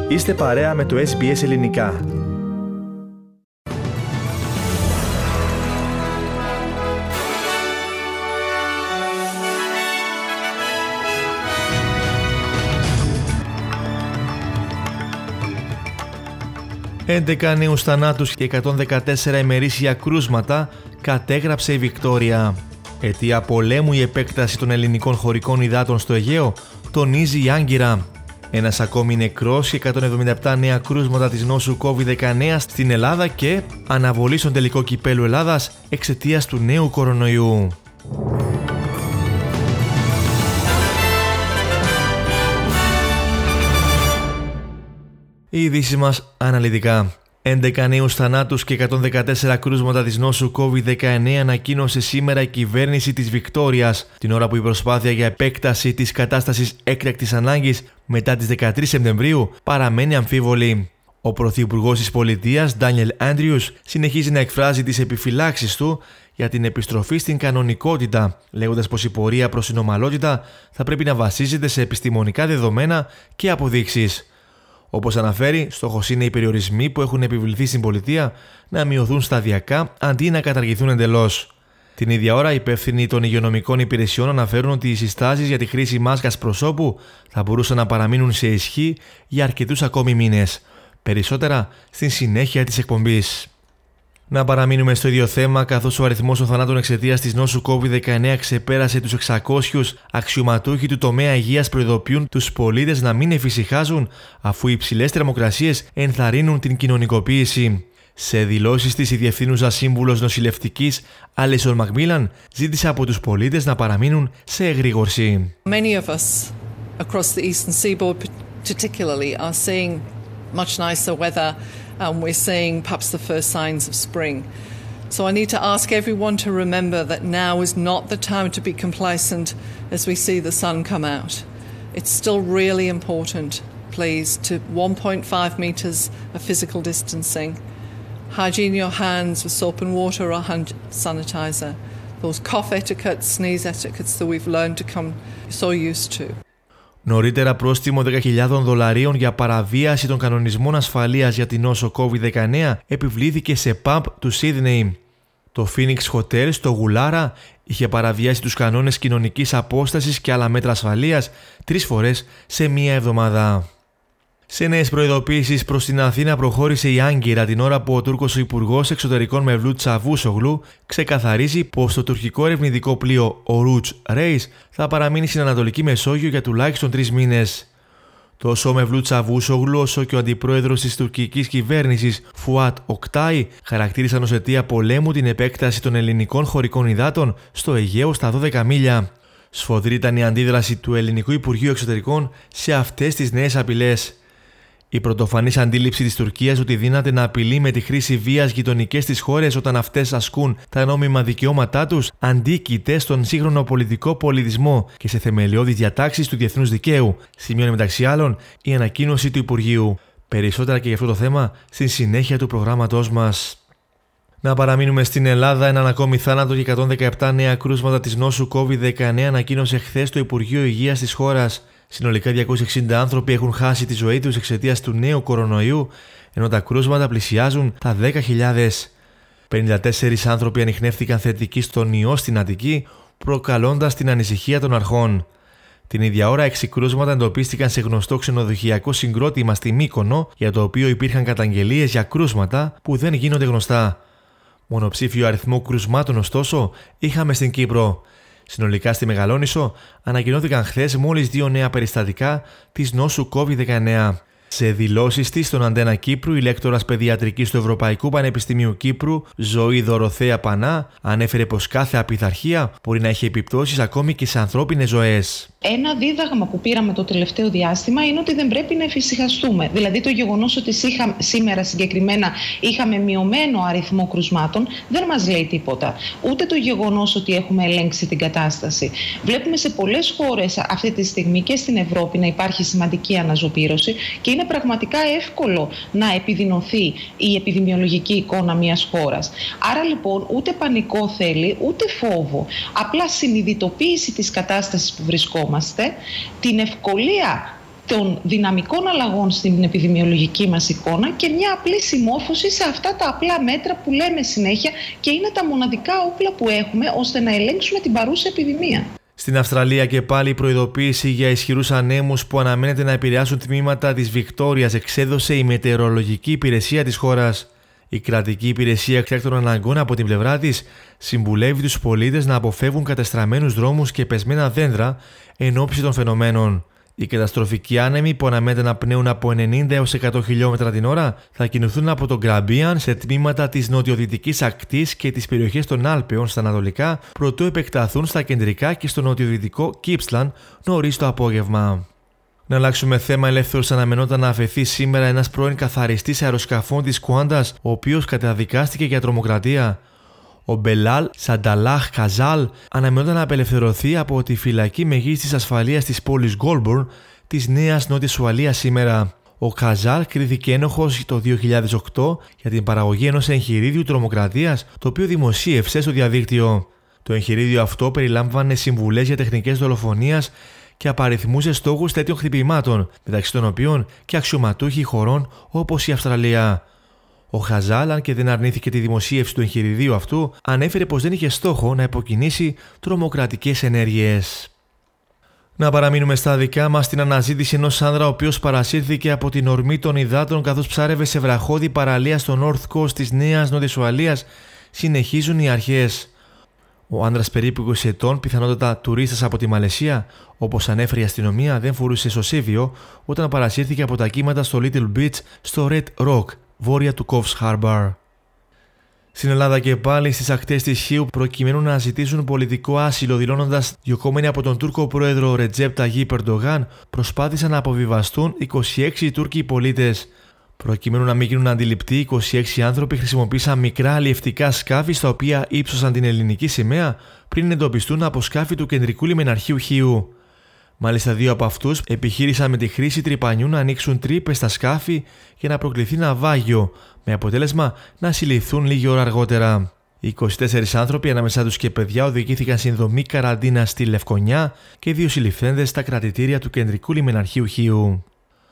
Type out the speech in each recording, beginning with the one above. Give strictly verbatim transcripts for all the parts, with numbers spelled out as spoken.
Είστε παρέα με το Ες Μπι Ες Ελληνικά. έντεκα νέους θανάτους και εκατόν δεκατέσσερα ημερήσια κρούσματα κατέγραψε η Βικτόρια. Αιτία πολέμου η επέκταση των ελληνικών χωρικών υδάτων στο Αιγαίο, τονίζει η Άγκυρα. Ένας ακόμη νεκρός και εκατόν εβδομήντα επτά νέα κρούσματα της νόσου κόβιντ δεκαεννέα στην Ελλάδα και αναβολή στον τελικό κυπέλλου Ελλάδας εξαιτίας του νέου κορονοϊού. Οι ειδήσεις μας αναλυτικά. έντεκα νέους θανάτους και εκατόν δεκατέσσερα κρούσματα της νόσου κόβιντ δεκαεννέα ανακοίνωσε σήμερα η κυβέρνηση της Βικτόριας, την ώρα που η προσπάθεια για επέκταση της κατάστασης έκτακτης ανάγκης μετά τις δεκατρείς Σεπτεμβρίου παραμένει αμφίβολη. Ο Πρωθυπουργός της Πολιτείας, Ντάνιελ Άντριους, συνεχίζει να εκφράζει τις επιφυλάξεις του για την επιστροφή στην κανονικότητα, λέγοντας πως η πορεία προς την ομαλότητα θα πρέπει να βασίζεται σε επιστημονικά δεδομένα και αποδείξεις. Όπως αναφέρει, στόχος είναι οι περιορισμοί που έχουν επιβληθεί στην πολιτεία να μειωθούν σταδιακά αντί να καταργηθούν εντελώς. Την ίδια ώρα, οι υπεύθυνοι των υγειονομικών υπηρεσιών αναφέρουν ότι οι συστάσεις για τη χρήση μάσκας προσώπου θα μπορούσαν να παραμείνουν σε ισχύ για αρκετούς ακόμη μήνες. Περισσότερα στην συνέχεια της εκπομπής. Να παραμείνουμε στο ίδιο θέμα, καθώς ο αριθμός των θανάτων εξαιτίας της νόσου κόβιντ δεκαεννέα ξεπέρασε τους εξακόσιους, αξιωματούχοι του τομέα υγείας προειδοποιούν τους πολίτες να μην εφησυχάζουν, αφού οι υψηλές θερμοκρασίες ενθαρρύνουν την κοινωνικοποίηση. Σε δηλώσεις της, η διευθύνουσα σύμβουλος νοσηλευτικής Άλισον Μακμίλαν ζήτησε από τους πολίτες να παραμείνουν σε εγρήγορση. Many of us across the eastern seaboard particularly are seeing much nicer weather. And we're seeing perhaps the first signs of spring. So I need to ask everyone to remember that now is not the time to be complacent as we see the sun come out. It's still really important, please, to one point five metres of physical distancing. Hygiene your hands with soap and water or hand sanitizer. Those cough etiquettes, sneeze etiquettes that we've learned to come so used to. Νωρίτερα, πρόστιμο δέκα χιλιάδες δολαρίων για παραβίαση των κανονισμών ασφαλείας για την νόσο κόβιντ δεκαεννέα επιβλήθηκε σε pub του Σίδνεϊ. Το Phoenix Hotel στο Γουλάρα είχε παραβιάσει τους κανόνες κοινωνικής απόστασης και άλλα μέτρα ασφαλείας τρεις φορές σε μία εβδομάδα. Σε νέες προειδοποίησεις προς την Αθήνα προχώρησε η Άγκυρα την ώρα που ο Τούρκος Υπουργός Εξωτερικών Μευλούτ Τσαβούσογλου ξεκαθαρίζει πως το τουρκικό ερευνητικό πλοίο Oruç Reis θα παραμείνει στην Ανατολική Μεσόγειο για τουλάχιστον τρεις μήνες. Τόσο ο Μευλούτ Τσαβούσογλου όσο και ο αντιπρόεδρος της τουρκικής κυβέρνησης Φουάτ Οκτάι χαρακτήρισαν ως αιτία πολέμου την επέκταση των ελληνικών χωρικών υδάτων στο Αιγαίο στα δώδεκα μίλια. Σφοδρή ήταν η αντίδραση του Ελληνικού Υπουργείου Εξωτερικών σε αυτές τις νέες απειλές. Η πρωτοφανής αντίληψη της Τουρκίας ότι δύναται να απειλεί με τη χρήση βίας γειτονικές της χώρες όταν αυτές ασκούν τα νόμιμα δικαιώματά τους αντίκειται στον σύγχρονο πολιτικό πολιτισμό και σε θεμελιώδεις διατάξεις του διεθνούς δικαίου, σημειώνει μεταξύ άλλων η ανακοίνωση του Υπουργείου. Περισσότερα και για αυτό το θέμα στη συνέχεια του προγράμματός μας. Να παραμείνουμε στην Ελλάδα. Έναν ακόμη θάνατο και εκατόν δεκαεπτά νέα κρούσματα της νόσου κόβιντ δεκαεννέα ανακοίνωσε χθες το Υπουργείο Υγείας της χώρας. Συνολικά διακόσιοι εξήντα άνθρωποι έχουν χάσει τη ζωή τους εξαιτίας του νέου κορονοϊού, ενώ τα κρούσματα πλησιάζουν τα δέκα χιλιάδες. πενήντα τέσσερις άνθρωποι ανιχνεύτηκαν θετικοί στον ιό στην Αττική, προκαλώντας την ανησυχία των αρχών. Την ίδια ώρα, έξι κρούσματα εντοπίστηκαν σε γνωστό ξενοδοχειακό συγκρότημα στη Μύκονο, για το οποίο υπήρχαν καταγγελίες για κρούσματα που δεν γίνονται γνωστά. Μονοψήφιο αριθμό κρουσμάτων, ωστόσο, είχαμε στην Κύπρο. Συνολικά στη Μεγαλόνισσο ανακοινώθηκαν χθες μόλις δύο νέα περιστατικά της νόσου κόβιντ δεκαεννέα. Σε δηλώσεις της στον Αντένα Κύπρου, η λέκτορας παιδιατρικής του Ευρωπαϊκού Πανεπιστημίου Κύπρου, Ζωή Δωροθέα Πανά, ανέφερε πως κάθε απειθαρχία μπορεί να έχει επιπτώσεις ακόμη και σε ανθρώπινες ζωές. Ένα δίδαγμα που πήραμε το τελευταίο διάστημα είναι ότι δεν πρέπει να εφησυχαστούμε. Δηλαδή, το γεγονός ότι σήμερα συγκεκριμένα είχαμε μειωμένο αριθμό κρουσμάτων δεν μας λέει τίποτα. Ούτε το γεγονός ότι έχουμε ελέγξει την κατάσταση. Βλέπουμε σε πολλές χώρες αυτή τη στιγμή και στην Ευρώπη να υπάρχει σημαντική αναζωπήρωση και είναι πραγματικά εύκολο να επιδεινωθεί η επιδημιολογική εικόνα μιας χώρας. Άρα λοιπόν ούτε πανικό θέλει, ούτε φόβο. Απλά συνειδητοποίηση της κατάστασης που βρισκόμαστε, την ευκολία των δυναμικών αλλαγών στην επιδημιολογική μας εικόνα και μια απλή συμμόρφωση σε αυτά τα απλά μέτρα που λέμε συνέχεια και είναι τα μοναδικά όπλα που έχουμε ώστε να ελέγξουμε την παρούσα επιδημία. Στην Αυστραλία και πάλι η προειδοποίηση για ισχυρούς ανέμους που αναμένεται να επηρεάσουν τμήματα της Βικτόριας εξέδωσε η μετεωρολογική υπηρεσία της χώρας. Η κρατική υπηρεσία εκτάκτων αναγκών από την πλευρά της συμβουλεύει τους πολίτες να αποφεύγουν κατεστραμμένους δρόμους και πεσμένα δέντρα εν ώψη των φαινομένων. Οι καταστροφικοί άνεμοι που αναμένεται να πνέουν από ενενήντα έως εκατό χιλιόμετρα την ώρα θα κινηθούν από τον Γκραμπίαν σε τμήματα της νοτιοδυτικής ακτής και τις περιοχές των Άλπαιων στα ανατολικά, προτού επεκταθούν στα κεντρικά και στο νοτιοδυτικό Κίψλαντ νωρίς το απόγευμα. Να αλλάξουμε θέμα, ελεύθερος αναμενόταν να αφαιθεί σήμερα ένας πρώην καθαριστής αεροσκαφών της Κουάντας, ο οποίος καταδικάστηκε για τρομοκρατία. Ο Μπελάλ Σανταλάχ Καζάλ αναμενόταν να απελευθερωθεί από τη φυλακή μεγίστης ασφαλείας της πόλης Γκόλμπορν της Νέας Νότιας Ουαλίας σήμερα. Ο Καζάλ κρίθηκε ένοχος το δύο χιλιάδες οκτώ για την παραγωγή ενός εγχειρίδιου τρομοκρατίας, το οποίο δημοσίευσε στο διαδίκτυο. Το εγχειρίδιο αυτό περιλάμβανε συμβουλές για τεχνικές δολοφονίας και απαριθμούσε στόχους τέτοιων χτυπημάτων, μεταξύ των οποίων και αξιωματούχοι χωρών όπως η Αυστραλία. Ο Χαζάλ, αν και δεν αρνήθηκε τη δημοσίευση του εγχειριδίου αυτού, ανέφερε πως δεν είχε στόχο να υποκινήσει τρομοκρατικές ενέργειες. Να παραμείνουμε στα δικά μας, στην αναζήτηση ενός άνδρα ο οποίος παρασύρθηκε από την ορμή των υδάτων καθώς ψάρευε σε βραχώδη παραλία στο North Coast της Νέας Νότιας Ουαλίας, συνεχίζουν οι αρχές. Ο άνδρας περίπου είκοσι ετών, πιθανότατα τουρίστας από τη Μαλαισία, όπως ανέφερε η αστυνομία, δεν φορούσε ισοσέβιο όταν παρασύρθηκε από τα κύματα στο Little Beach στο Red Rock, βόρεια του Coffs Harbour. Στην Ελλάδα και πάλι στις ακτές της Χίου, προκειμένου να ζητήσουν πολιτικό άσυλο δηλώνοντας διωκόμενοι από τον Τούρκο πρόεδρο Ρετζέπ Ταγίπ Ερντογάν, προσπάθησαν να αποβιβαστούν είκοσι έξι Τούρκοι πολίτες. Προκειμένου να μην γίνουν αντιληπτοί, είκοσι έξι άνθρωποι χρησιμοποίησαν μικρά αλλιευτικά σκάφη στα οποία ύψωσαν την ελληνική σημαία πριν εντοπιστούν από σκάφη του κεντρικού λιμεναρχείου Χίου. Μάλιστα, δύο από αυτούς επιχείρησαν με τη χρήση τρυπανιού να ανοίξουν τρύπες στα σκάφη για να προκληθεί ναυάγιο, με αποτέλεσμα να συλληφθούν λίγη ώρα αργότερα. Οι είκοσι τέσσερις άνθρωποι, ανάμεσά τους και παιδιά, οδηγήθηκαν στην δομή καραντίνα στη Λευκονιά και δύο συλληφθέντες στα κρατητήρια του κεντρικού λιμεναρχείου Χίου.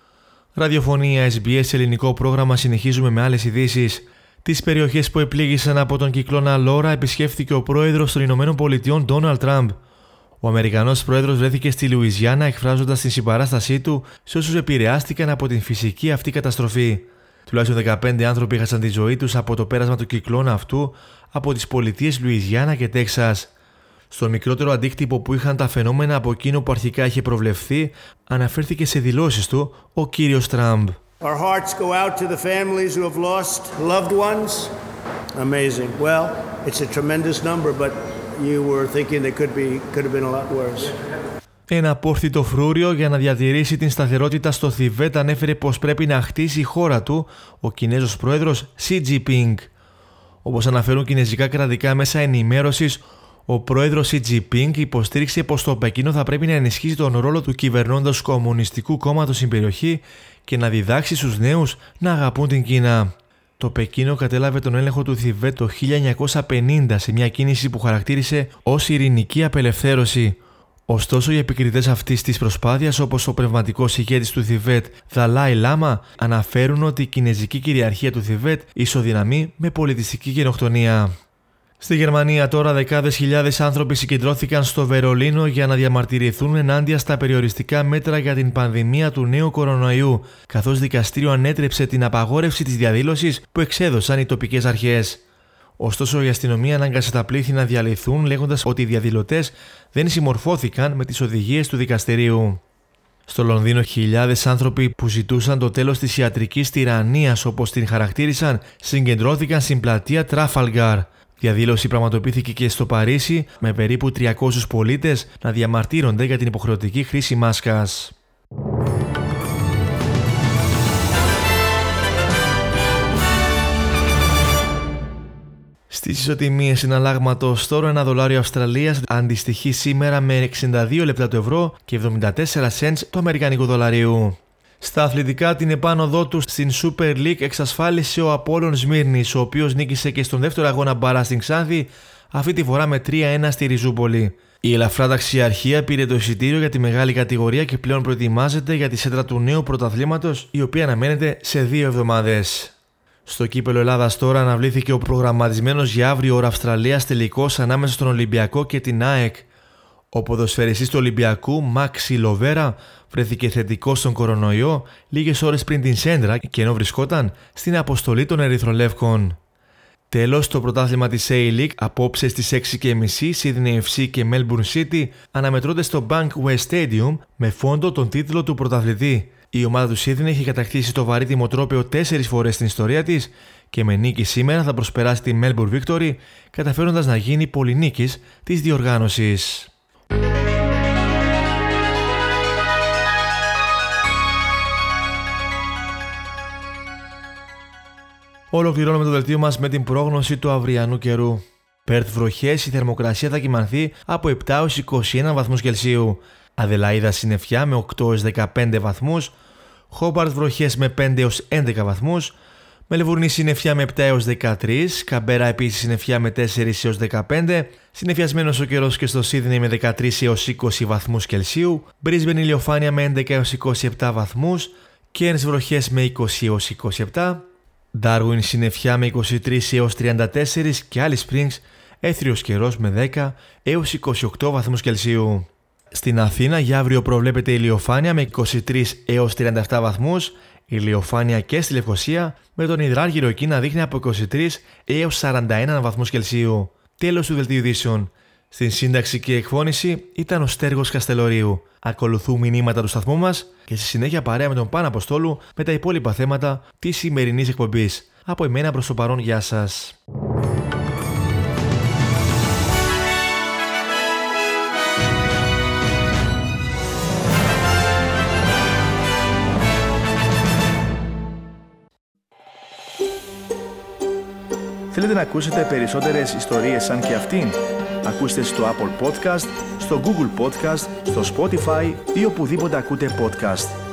Ραδιοφωνία ες μπι ες, ελληνικό πρόγραμμα, συνεχίζουμε με άλλες ειδήσεις. Τις περιοχές που επλήγησαν από τον κυκλώνα Λόρα επισκέφθηκε ο πρόεδρος των Ηνωμένων Πολιτειών Ντόναλντ Τραμπ. Ο Αμερικανός πρόεδρος βρέθηκε στη Λουιζιάννα εκφράζοντας την συμπαράστασή του σε όσους επηρεάστηκαν από την φυσική αυτή καταστροφή. Τουλάχιστον δεκαπέντε άνθρωποι έχασαν τη ζωή τους από το πέρασμα του κυκλώνα αυτού από τις πολιτείες Λουιζιάννα και Τέξας. Στον μικρότερο αντίκτυπο που είχαν τα φαινόμενα από εκείνο που αρχικά είχε προβλεφθεί, αναφέρθηκε σε δηλώσεις του ο κύριος Τραμπ. Our hearts go out to the families who have lost loved ones. Amazing. Well, it's a tremendous number, but you were thinking it could be could have been a lot worse. Ένα απόρθητο φρούριο για να διατηρήσει την σταθερότητα στο Θιβέτ ανέφερε πως πρέπει να χτίσει η χώρα του ο Κινέζος πρόεδρος Σι Τζινπίνγκ. Όπως αναφέρουν κινέζικα κρατικά μέσα ενημέρωσης, ο πρόεδρος Σι Τζινπίνγκ υποστήριξε πως το Πεκίνο θα πρέπει να ενισχύσει τον ρόλο του κυβερνώντος κομμουνιστικού κόμματος στην περιοχή και να διδάξει στους νέους να αγαπούν την Κίνα. Το Πεκίνο κατέλαβε τον έλεγχο του Θιβέτ το χίλια εννιακόσια πενήντα σε μια κίνηση που χαρακτήρισε ως ειρηνική απελευθέρωση. Ωστόσο, οι επικριτές αυτής της προσπάθειας, όπως ο πνευματικός ηγέτης του Θιβέτ, Δαλάι Λάμα, αναφέρουν ότι η κινέζικη κυριαρχία του Θιβέτ ισοδυναμεί με πολιτιστική γενοκτονία. Στη Γερμανία τώρα δεκάδες χιλιάδες άνθρωποι συγκεντρώθηκαν στο Βερολίνο για να διαμαρτυρηθούν ενάντια στα περιοριστικά μέτρα για την πανδημία του νέου κορονοϊού, καθώς δικαστήριο ανέτρεψε την απαγόρευση της διαδήλωσης που εξέδωσαν οι τοπικές αρχές. Ωστόσο, η αστυνομία ανάγκασε τα πλήθη να διαλυθούν, λέγοντας ότι οι διαδηλωτές δεν συμμορφώθηκαν με τις οδηγίες του δικαστηρίου. Στο Λονδίνο, χιλιάδες άνθρωποι που ζητούσαν το τέλος της ιατρικής τυραννίας, όπως την χαρακτήρισαν, συγκεντρώθηκαν στην πλατεία Τράφαλγκαρ. Διαδήλωση πραγματοποιήθηκε και στο Παρίσι, με περίπου τριακόσιους πολίτες να διαμαρτύρονται για την υποχρεωτική χρήση μάσκας. Στις ισοτιμίες συναλλάγματος τώρα, ένα δολάριο Αυστραλίας αντιστοιχεί σήμερα με εξήντα δύο λεπτά το ευρώ και εβδομήντα τέσσερα σεντς το αμερικανικό δολαρίου. Στα αθλητικά, την επάνωδό του στην Super League εξασφάλισε ο Απόλλων Σμύρνης, ο οποίος νίκησε και στον δεύτερο αγώνα μπάρα στην Ξάνθη, αυτή τη φορά με τρία ένα στη Ριζούπολη. Η ελαφρά ταξιαρχία πήρε το εισιτήριο για τη μεγάλη κατηγορία και πλέον προετοιμάζεται για τη σέντρα του νέου πρωταθλήματος, η οποία αναμένεται σε δύο εβδομάδες. Στο κύπελλο Ελλάδας τώρα αναβλήθηκε ο προγραμματισμένος για αύριο ώρα Αυστραλίας τελικός ανάμεσα στον Ολυμπιακό και την ΑΕΚ. Ο ποδοσφαιριστής του Ολυμπιακού, Μάξι Λοβέρα, βρέθηκε θετικός στον κορονοϊό λίγες ώρες πριν την σέντρα και ενώ βρισκόταν στην αποστολή των Ερυθρολεύκων. Τέλος, το πρωτάθλημα της A-League απόψε στις έξι και τριάντα Sydney εφ σι και Melbourne City αναμετρώνται στο Bankwest Stadium με φόντο τον τίτλο του πρωταθλητή. Η ομάδα του Sydney έχει κατακτήσει το βαρύτιμο τρόπαιο τέσσερις φορές στην ιστορία της και με νίκη σήμερα θα προσπεράσει τη Melbourne Victory, καταφέροντας να γίνει πολυνίκης της διοργάνωσης. Ολοκληρώνουμε το δελτίο μας με την πρόγνωση του αυριανού καιρού. Πέρθ βροχές, η θερμοκρασία θα κυμανθεί από επτά έως είκοσι ένα βαθμούς Κελσίου. Αδελαΐδα συννεφιά με οκτώ έως δεκαπέντε βαθμούς. Χόμπαρτ βροχές με πέντε έως έντεκα βαθμούς. Μελβούρνη συννεφιά με επτά έως δεκατρία. Καμπέρα επίσης συννεφιά με τέσσερα έως δεκαπέντε. Συννεφιασμένος ο καιρός και στο Σίδνεϊ με δεκατρείς έως είκοσι βαθμούς Κελσίου. Μπρίσμπεν ηλιοφάνεια με έντεκα έως είκοσι επτά βαθμούς. Κέρνς βροχές με είκοσι έως είκοσι επτά. Ντάρουιν συννεφιά με είκοσι τρεις έως τριάντα τέσσερα και Alice Springs έθριος καιρός με δέκα έως είκοσι οκτώ βαθμούς Κελσίου. Στην Αθήνα για αύριο προβλέπεται ηλιοφάνεια με είκοσι τρεις έως τριάντα επτά βαθμούς, ηλιοφάνεια και στη Λευκοσία με τον υδράργυρο εκεί να δείχνει από είκοσι τρεις έως σαράντα ένα βαθμούς Κελσίου. Τέλος του δελτίου ειδήσεων. Στην σύνταξη και εκφώνηση ήταν ο Στέργος Καστελορίου. Ακολουθούν μηνύματα του σταθμού μας και στη συνέχεια παρέα με τον Πάνο Αποστόλου με τα υπόλοιπα θέματα της σημερινής εκπομπής. Από εμένα προς το παρόν, γεια σας. Θέλετε να ακούσετε περισσότερες ιστορίες σαν και αυτήν? Ακούστε στο Apple Podcast, στο Google Podcast, στο Spotify ή οπουδήποτε ακούτε podcast.